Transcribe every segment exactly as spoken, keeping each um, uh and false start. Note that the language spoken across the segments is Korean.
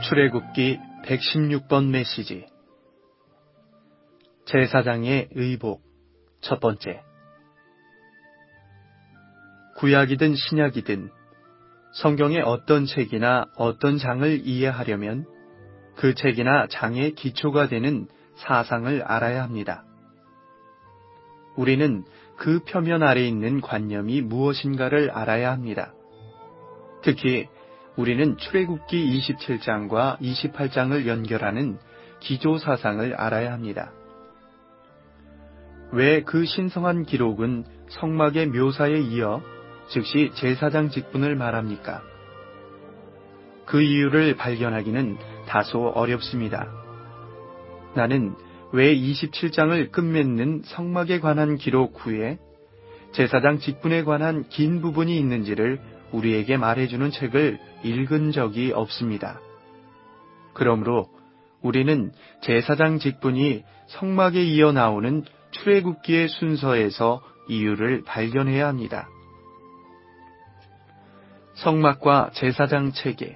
출애굽기 백십육 번 메시지 제사장의 의복 첫 번째. 구약이든 신약이든 성경의 어떤 책이나 어떤 장을 이해하려면 그 책이나 장의 기초가 되는 사상을 알아야 합니다. 우리는 그 표면 아래 있는 관념이 무엇인가를 알아야 합니다. 특히 우리는 출애굽기 이십칠 장과 이십팔 장을 연결하는 기조사상을 알아야 합니다. 왜 그 신성한 기록은 성막의 묘사에 이어 즉시 제사장 직분을 말합니까? 그 이유를 발견하기는 다소 어렵습니다. 나는 왜 이십칠 장을 끝맺는 성막에 관한 기록 후에 제사장 직분에 관한 긴 부분이 있는지를 우리에게 말해주는 책을 읽은 적이 없습니다. 그러므로 우리는 제사장 직분이 성막에 이어 나오는 출애굽기의 순서에서 이유를 발견해야 합니다. 성막과 제사장 체계.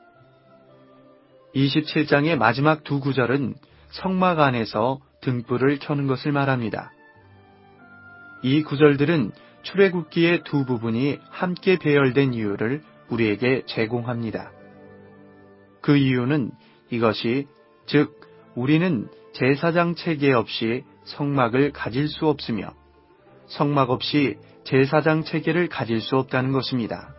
이십칠 장의 마지막 두 구절은 성막 안에서 등불을 켜는 것을 말합니다. 이 구절들은 출애굽기의 두 부분이 함께 배열된 이유를 우리에게 제공합니다. 그 이유는 이것이, 즉 우리는 제사장 체계 없이 성막을 가질 수 없으며 성막 없이 제사장 체계를 가질 수 없다는 것입니다.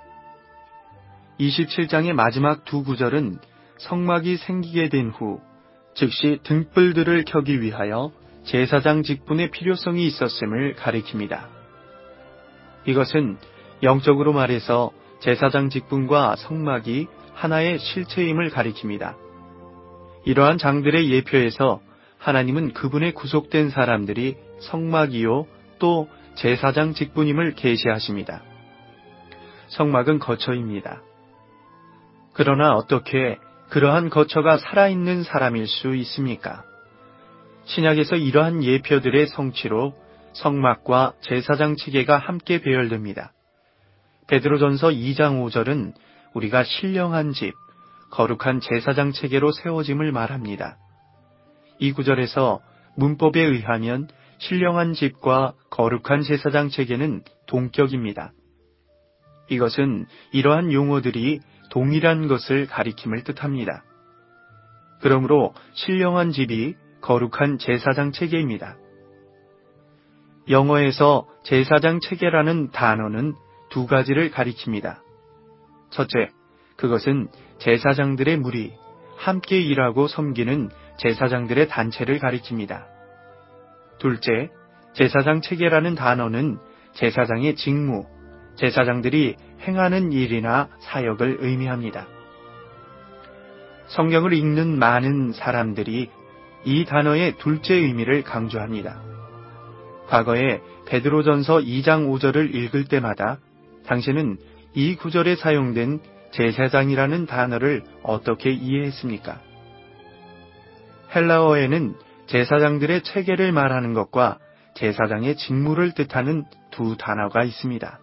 이십칠 장의 마지막 두 구절은 성막이 생기게 된 후 즉시 등불들을 켜기 위하여 제사장 직분의 필요성이 있었음을 가리킵니다. 이것은 영적으로 말해서 제사장 직분과 성막이 하나의 실체임을 가리킵니다. 이러한 장들의 예표에서 하나님은 그분의 구속된 사람들이 성막이요 또 제사장 직분임을 계시하십니다. 성막은 거처입니다. 그러나 어떻게 그러한 거처가 살아있는 사람일 수 있습니까? 신약에서 이러한 예표들의 성취로 성막과 제사장 체계가 함께 배열됩니다. 베드로전서 이 장 오 절은 우리가 신령한 집, 거룩한 제사장 체계로 세워짐을 말합니다. 이 구절에서 문법에 의하면 신령한 집과 거룩한 제사장 체계는 동격입니다. 이것은 이러한 용어들이 동일한 것을 가리킴을 뜻합니다. 그러므로 신령한 집이 거룩한 제사장 체계입니다. 영어에서 제사장 체계라는 단어는 두 가지를 가리킵니다. 첫째, 그것은 제사장들의 무리, 함께 일하고 섬기는 제사장들의 단체를 가리킵니다. 둘째, 제사장 체계라는 단어는 제사장의 직무, 제사장들이 행하는 일이나 사역을 의미합니다. 성경을 읽는 많은 사람들이 이 단어의 둘째 의미를 강조합니다. 과거에 베드로전서 이 장 오 절을 읽을 때마다 당신은 이 구절에 사용된 제사장이라는 단어를 어떻게 이해했습니까? 헬라어에는 제사장들의 체계를 말하는 것과 제사장의 직무를 뜻하는 두 단어가 있습니다.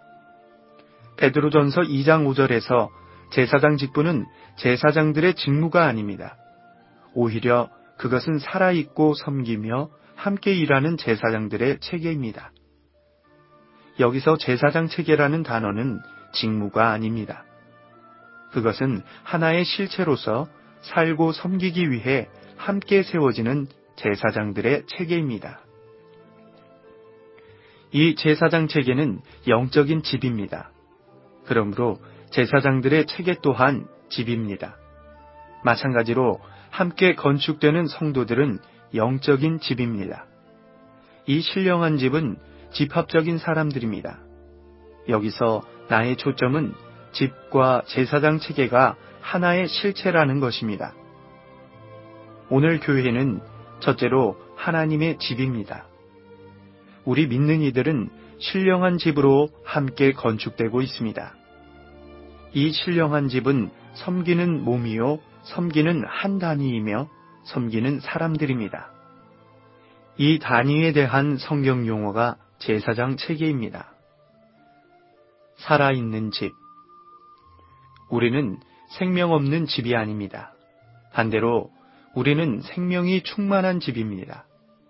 베드로전서 이 장 오 절에서 제사장 직분은 제사장들의 직무가 아닙니다. 오히려 그것은 살아있고 섬기며 함께 일하는 제사장들의 체계입니다. 여기서 제사장 체계라는 단어는 직무가 아닙니다. 그것은 하나의 실체로서 살고 섬기기 위해 함께 세워지는 제사장들의 체계입니다. 이 제사장 체계는 영적인 집입니다. 그러므로 제사장들의 체계 또한 집입니다. 마찬가지로 함께 건축되는 성도들은 영적인 집입니다. 이 신령한 집은 집합적인 사람들입니다. 여기서 나의 초점은 집과 제사장 체계가 하나의 실체라는 것입니다. 오늘 교회는 첫째로 하나님의 집입니다. 우리 믿는 이들은 신령한 집으로 함께 건축되고 있습니다. 이 신령한 집은 섬기는 몸이요, 섬기는 한 단위이며 섬기는 사람들입니다. 이 단위에 대한 성경 용어가 제사장 체계입니다. 살아있는 집. 우리는 생명 없는 집이 아닙니다. 반대로 우리는 생명이 충만한 집입니다.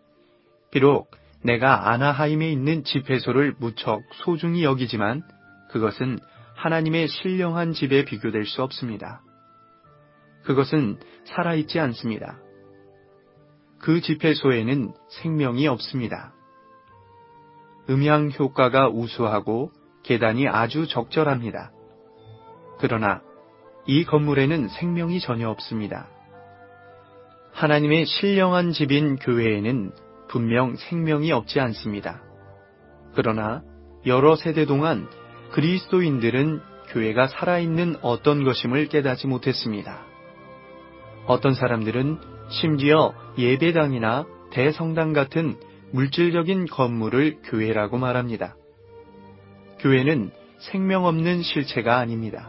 비록 내가 아나하임에 있는 집회소를 무척 소중히 여기지만 그것은 하나님의 신령한 집에 비교될 수 없습니다. 그것은 살아있지 않습니다. 그 집회소에는 생명이 없습니다. 음향 효과가 우수하고 계단이 아주 적절합니다. 그러나 이 건물에는 생명이 전혀 없습니다. 하나님의 신령한 집인 교회에는 분명 생명이 없지 않습니다. 그러나 여러 세대 동안 그리스도인들은 교회가 살아있는 어떤 것임을 깨닫지 못했습니다. 어떤 사람들은 심지어 예배당이나 대성당 같은 물질적인 건물을 교회라고 말합니다. 교회는 생명 없는 실체가 아닙니다.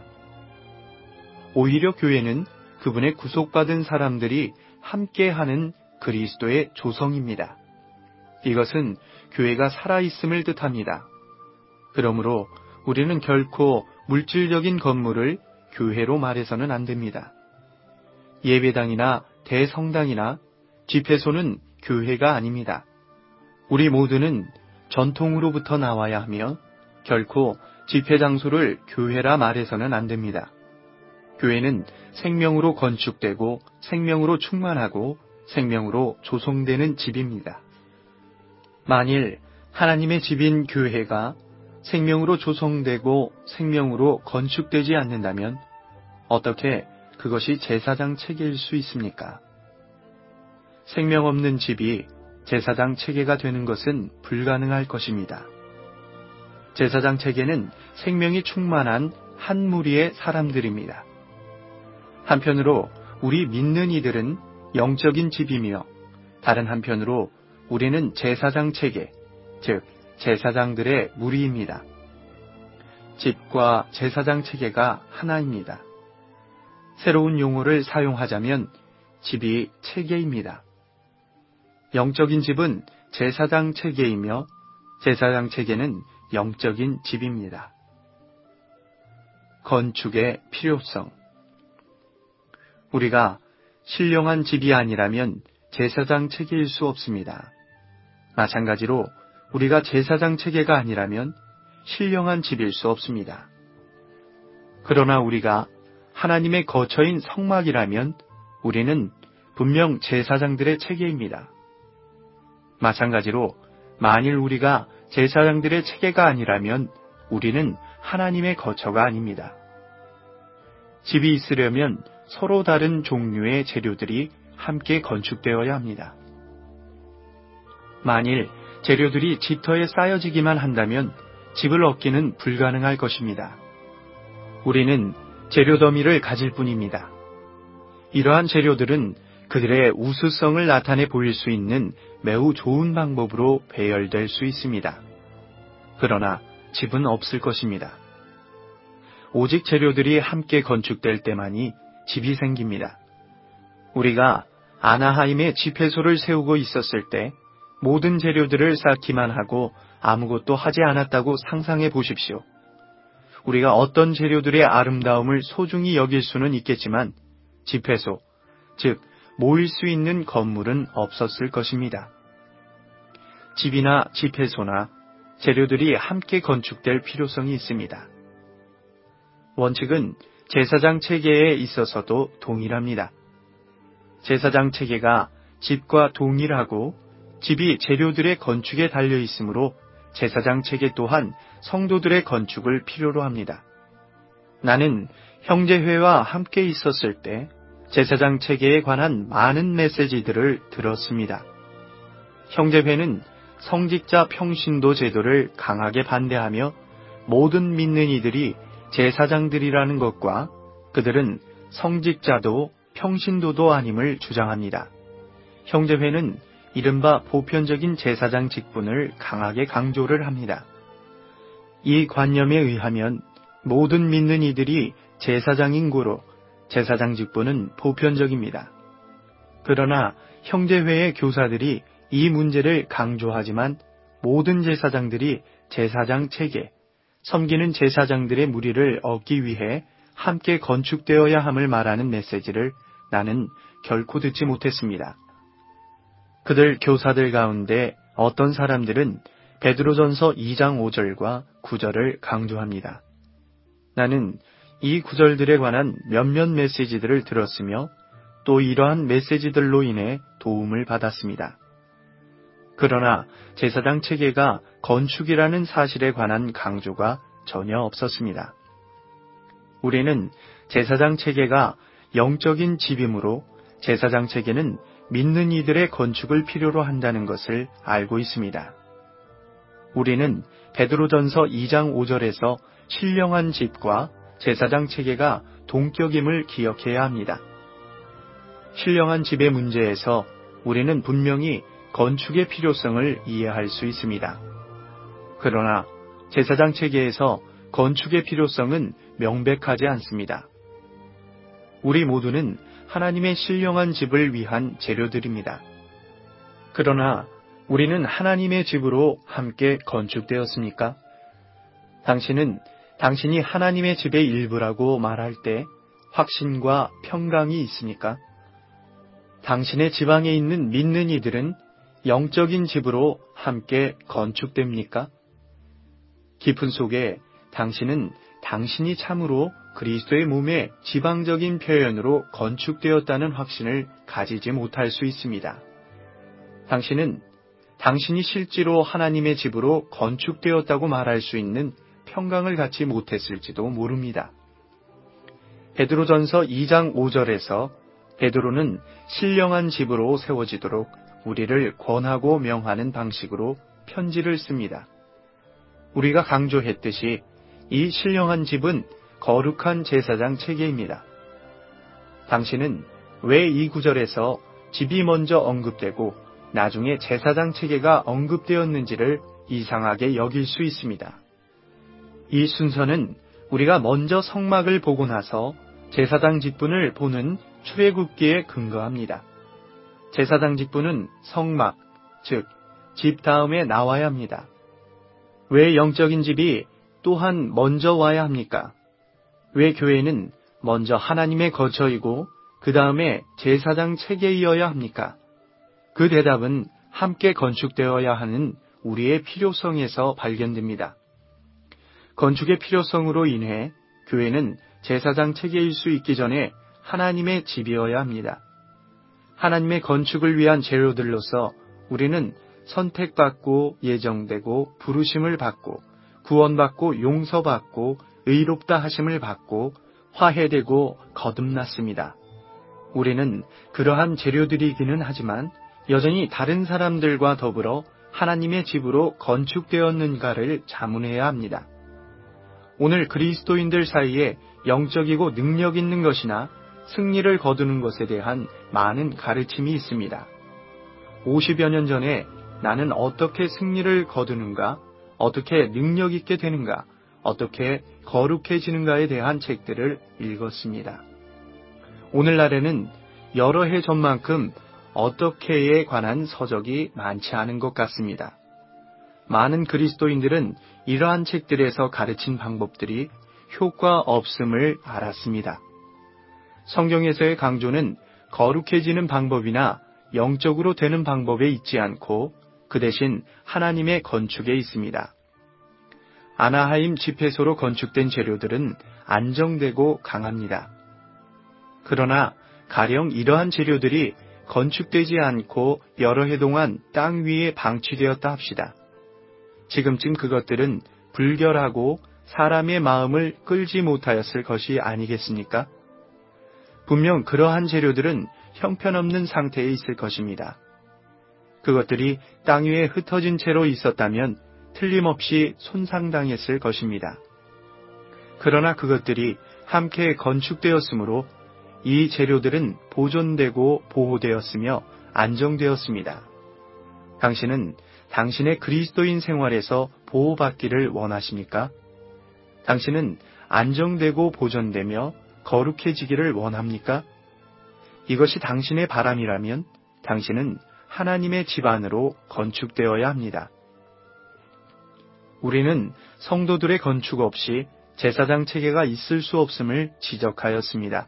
오히려 교회는 그분의 구속받은 사람들이 함께하는 그리스도의 조성입니다. 이것은 교회가 살아있음을 뜻합니다. 그러므로 우리는 결코 물질적인 건물을 교회로 말해서는 안 됩니다. 예배당이나 대성당이나 집회소는 교회가 아닙니다. 우리 모두는 전통으로부터 나와야 하며 결코 집회 장소를 교회라 말해서는 안 됩니다. 교회는 생명으로 건축되고 생명으로 충만하고 생명으로 조성되는 집입니다. 만일 하나님의 집인 교회가 생명으로 조성되고 생명으로 건축되지 않는다면 어떻게 그것이 제사장 체계일 수 있습니까? 생명 없는 집이 제사장 체계가 되는 것은 불가능할 것입니다. 제사장 체계는 생명이 충만한 한 무리의 사람들입니다. 한편으로 우리 믿는 이들은 영적인 집이며 다른 한편으로 우리는 제사장 체계, 즉 제사장들의 무리입니다. 집과 제사장 체계가 하나입니다. 새로운 용어를 사용하자면 집이 체계입니다. 영적인 집은 제사장 체계이며 제사장 체계는 영적인 집입니다. 건축의 필요성. 우리가 신령한 집이 아니라면 제사장 체계일 수 없습니다. 마찬가지로 우리가 제사장 체계가 아니라면 신령한 집일 수 없습니다. 그러나 우리가 하나님의 거처인 성막이라면 우리는 분명 제사장들의 체계입니다. 마찬가지로 만일 우리가 제사장들의 체계가 아니라면 우리는 하나님의 거처가 아닙니다. 집이 있으려면 서로 다른 종류의 재료들이 함께 건축되어야 합니다. 만일 재료들이 집터에 쌓여지기만 한다면 집을 얻기는 불가능할 것입니다. 우리는 재료 더미를 가질 뿐입니다. 이러한 재료들은 그들의 우수성을 나타내 보일 수 있는 매우 좋은 방법으로 배열될 수 있습니다. 그러나 집은 없을 것입니다. 오직 재료들이 함께 건축될 때만이 집이 생깁니다. 우리가 아나하임에 집회소를 세우고 있었을 때 모든 재료들을 쌓기만 하고 아무것도 하지 않았다고 상상해 보십시오. 우리가 어떤 재료들의 아름다움을 소중히 여길 수는 있겠지만 집회소, 즉 모일 수 있는 건물은 없었을 것입니다. 집이나 집회소나 재료들이 함께 건축될 필요성이 있습니다. 원칙은 제사장 체계에 있어서도 동일합니다. 제사장 체계가 집과 동일하고 집이 재료들의 건축에 달려 있으므로 제사장 체계 또한 성도들의 건축을 필요로 합니다. 나는 형제회와 함께 있었을 때 제사장 체계에 관한 많은 메시지들을 들었습니다. 형제회는 성직자 평신도 제도를 강하게 반대하며 모든 믿는 이들이 제사장들이라는 것과 그들은 성직자도 평신도도 아님을 주장합니다. 형제회는 이른바 보편적인 제사장 직분을 강하게 강조를 합니다. 이 관념에 의하면 모든 믿는 이들이 제사장인 고로 제사장 직분은 보편적입니다. 그러나 형제회의 교사들이 이 문제를 강조하지만 모든 제사장들이 제사장 체계, 섬기는 제사장들의 무리를 얻기 위해 함께 건축되어야 함을 말하는 메시지를 나는 결코 듣지 못했습니다. 그들 교사들 가운데 어떤 사람들은 베드로전서 이 장 오 절과 구 절을 강조합니다. 나는 이 구절들에 관한 몇몇 메시지들을 들었으며 또 이러한 메시지들로 인해 도움을 받았습니다. 그러나 제사장 체계가 건축이라는 사실에 관한 강조가 전혀 없었습니다. 우리는 제사장 체계가 영적인 집이므로 제사장 체계는 믿는 이들의 건축을 필요로 한다는 것을 알고 있습니다. 우리는 베드로전서 이 장 오 절에서 신령한 집과 제사장 체계가 동격임을 기억해야 합니다. 신령한 집의 문제에서 우리는 분명히 건축의 필요성을 이해할 수 있습니다. 그러나 제사장 체계에서 건축의 필요성은 명백하지 않습니다. 우리 모두는 하나님의 신령한 집을 위한 재료들입니다. 그러나 우리는 하나님의 집으로 함께 건축되었습니까? 당신은 당신이 하나님의 집의 일부라고 말할 때 확신과 평강이 있습니까? 당신의 지방에 있는 믿는 이들은 영적인 집으로 함께 건축됩니까? 깊은 속에 당신은 당신이 참으로 그리스도의 몸의 지방적인 표현으로 건축되었다는 확신을 가지지 못할 수 있습니다. 당신은 당신이 실제로 하나님의 집으로 건축되었다고 말할 수 있는 평강을 갖지 못했을지도 모릅니다. 베드로전서 이 장 오 절에서 베드로는 신령한 집으로 세워지도록 우리를 권하고 명하는 방식으로 편지를 씁니다. 우리가 강조했듯이 이 신령한 집은 거룩한 제사장 체계입니다. 당신은 왜 이 구절에서 집이 먼저 언급되고 나중에 제사장 체계가 언급되었는지를 이상하게 여길 수 있습니다. 이 순서는 우리가 먼저 성막을 보고 나서 제사장 직분을 보는 출애굽기에 근거합니다. 제사장 직분은 성막, 즉, 집 다음에 나와야 합니다. 왜 영적인 집이 또한 먼저 와야 합니까? 왜 교회는 먼저 하나님의 거처이고 그 다음에 제사장 체계이어야 합니까? 그 대답은 함께 건축되어야 하는 우리의 필요성에서 발견됩니다. 건축의 필요성으로 인해 교회는 제사장 체계일 수 있기 전에 하나님의 집이어야 합니다. 하나님의 건축을 위한 재료들로서 우리는 선택받고 예정되고 부르심을 받고 구원받고 용서받고 의롭다 하심을 받고 화해되고 거듭났습니다. 우리는 그러한 재료들이기는 하지만 여전히 다른 사람들과 더불어 하나님의 집으로 건축되었는가를 자문해야 합니다. 오늘 그리스도인들 사이에 영적이고 능력 있는 것이나 승리를 거두는 것에 대한 많은 가르침이 있습니다. 오십여 년 전에 나는 어떻게 승리를 거두는가, 어떻게 능력 있게 되는가, 어떻게 거룩해지는가에 대한 책들을 읽었습니다. 오늘날에는 여러 해 전만큼 어떻게에 관한 서적이 많지 않은 것 같습니다. 많은 그리스도인들은 이러한 책들에서 가르친 방법들이 효과 없음을 알았습니다. 성경에서의 강조는 거룩해지는 방법이나 영적으로 되는 방법에 있지 않고 그 대신 하나님의 건축에 있습니다. 아나하임 집회소로 건축된 재료들은 안정되고 강합니다. 그러나 가령 이러한 재료들이 건축되지 않고 여러 해 동안 땅 위에 방치되었다 합시다. 지금쯤 그것들은 불결하고 사람의 마음을 끌지 못하였을 것이 아니겠습니까? 분명 그러한 재료들은 형편없는 상태에 있을 것입니다. 그것들이 땅 위에 흩어진 채로 있었다면 틀림없이 손상당했을 것입니다. 그러나 그것들이 함께 건축되었으므로 이 재료들은 보존되고 보호되었으며 안정되었습니다. 당신은 당신의 그리스도인 생활에서 보호받기를 원하십니까? 당신은 안정되고 보존되며 거룩해지기를 원합니까? 이것이 당신의 바람이라면 당신은 하나님의 집 안으로 건축되어야 합니다. 우리는 성도들의 건축 없이 제사장 체계가 있을 수 없음을 지적하였습니다.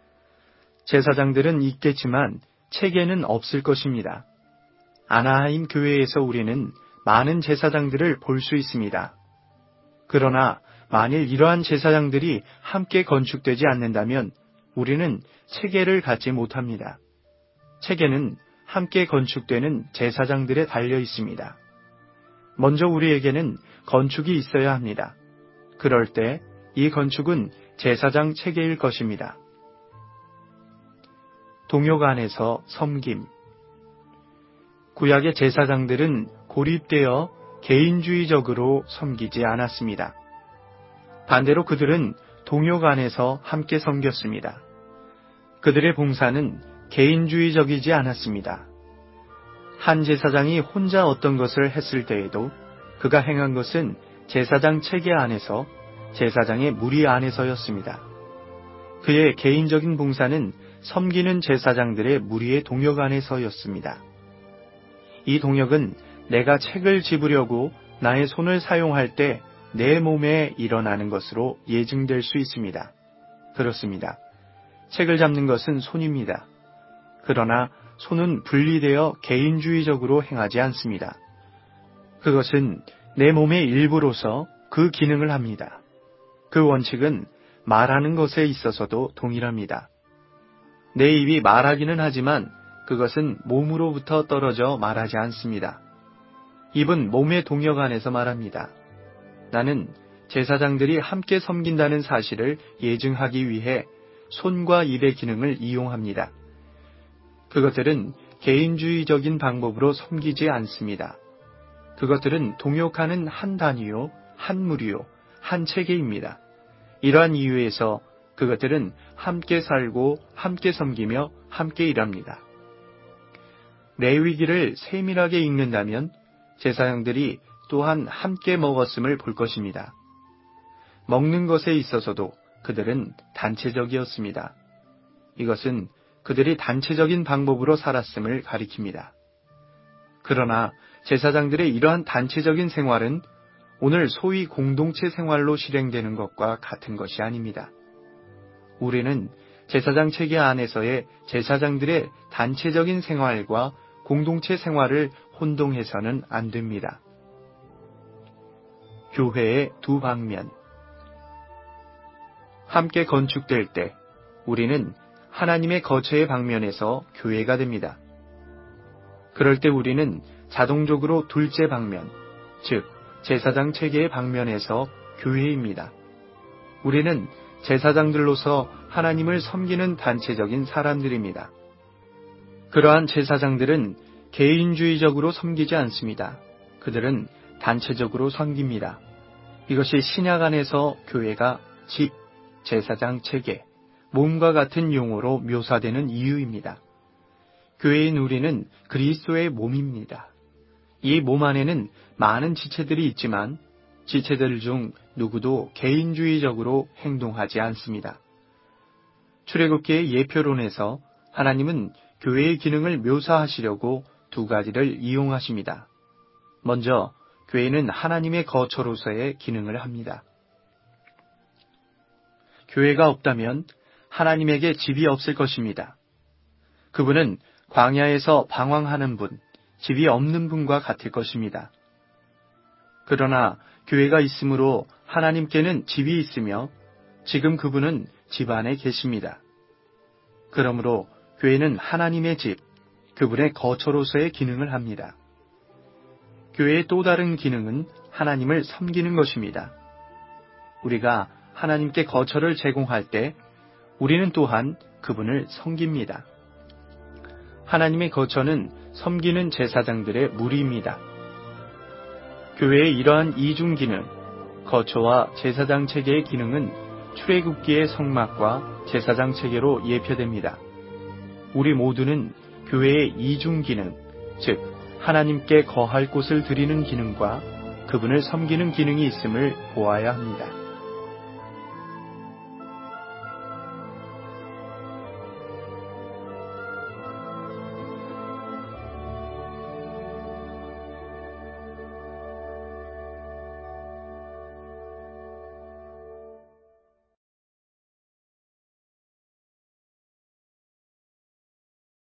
제사장들은 있겠지만 체계는 없을 것입니다. 아나하임 교회에서 우리는 많은 제사장들을 볼 수 있습니다. 그러나 만일 이러한 제사장들이 함께 건축되지 않는다면 우리는 체계를 갖지 못합니다. 체계는 함께 건축되는 제사장들에 달려 있습니다. 먼저 우리에게는 건축이 있어야 합니다. 그럴 때 이 건축은 제사장 체계일 것입니다. 동역 안에서 섬김. 구약의 제사장들은 고립되어 개인주의적으로 섬기지 않았습니다. 반대로 그들은 동역 안에서 함께 섬겼습니다. 그들의 봉사는 개인주의적이지 않았습니다. 한 제사장이 혼자 어떤 것을 했을 때에도 그가 행한 것은 제사장 체계 안에서, 제사장의 무리 안에서였습니다. 그의 개인적인 봉사는 섬기는 제사장들의 무리의 동역 안에서였습니다. 이 동역은 내가 책을 집으려고 나의 손을 사용할 때 내 몸에 일어나는 것으로 예증될 수 있습니다. 그렇습니다. 책을 잡는 것은 손입니다. 그러나 손은 분리되어 개인주의적으로 행하지 않습니다. 그것은 내 몸의 일부로서 그 기능을 합니다. 그 원칙은 말하는 것에 있어서도 동일합니다. 내 입이 말하기는 하지만 그것은 몸으로부터 떨어져 말하지 않습니다. 입은 몸의 동역 안에서 말합니다. 나는 제사장들이 함께 섬긴다는 사실을 예증하기 위해 손과 입의 기능을 이용합니다. 그것들은 개인주의적인 방법으로 섬기지 않습니다. 그것들은 동역하는 한 단위요, 한 무리요, 한 체계입니다. 이러한 이유에서 그것들은 함께 살고 함께 섬기며 함께 일합니다. 레위기를 세밀하게 읽는다면 제사장들이 또한 함께 먹었음을 볼 것입니다. 먹는 것에 있어서도 그들은 단체적이었습니다. 이것은 그들이 단체적인 방법으로 살았음을 가리킵니다. 그러나 제사장들의 이러한 단체적인 생활은 오늘 소위 공동체 생활로 실행되는 것과 같은 것이 아닙니다. 우리는 제사장 체계 안에서의 제사장들의 단체적인 생활과 공동체 생활을 혼동해서는 안 됩니다. 교회의 두 방면. 함께 건축될 때 우리는 하나님의 거처의 방면에서 교회가 됩니다. 그럴 때 우리는 자동적으로 둘째 방면, 즉 제사장 체계의 방면에서 교회입니다. 우리는 제사장들로서 하나님을 섬기는 단체적인 사람들입니다. 그러한 제사장들은 개인주의적으로 섬기지 않습니다. 그들은 단체적으로 섬깁니다. 이것이 신약 안에서 교회가 집, 제사장 체계, 몸과 같은 용어로 묘사되는 이유입니다. 교회인 우리는 그리스도의 몸입니다. 이 몸 안에는 많은 지체들이 있지만 지체들 중 누구도 개인주의적으로 행동하지 않습니다. 출애굽기의 예표론에서 하나님은 교회의 기능을 묘사하시려고 두 가지를 이용하십니다. 먼저 교회는 하나님의 거처로서의 기능을 합니다. 교회가 없다면 하나님에게 집이 없을 것입니다. 그분은 광야에서 방황하는 분, 집이 없는 분과 같을 것입니다. 그러나 교회가 있으므로 하나님께는 집이 있으며 지금 그분은 집 안에 계십니다. 그러므로 교회는 하나님의 집, 그분의 거처로서의 기능을 합니다. 교회의 또 다른 기능은 하나님을 섬기는 것입니다. 우리가 하나님께 거처를 제공할 때 우리는 또한 그분을 섬깁니다. 하나님의 거처는 섬기는 제사장들의 무리입니다. 교회의 이러한 이중 기능, 거처와 제사장 체계의 기능은 출애굽기의 성막과 제사장 체계로 예표됩니다. 우리 모두는 교회의 이중 기능, 즉 하나님께 거할 곳을 드리는 기능과 그분을 섬기는 기능이 있음을 보아야 합니다.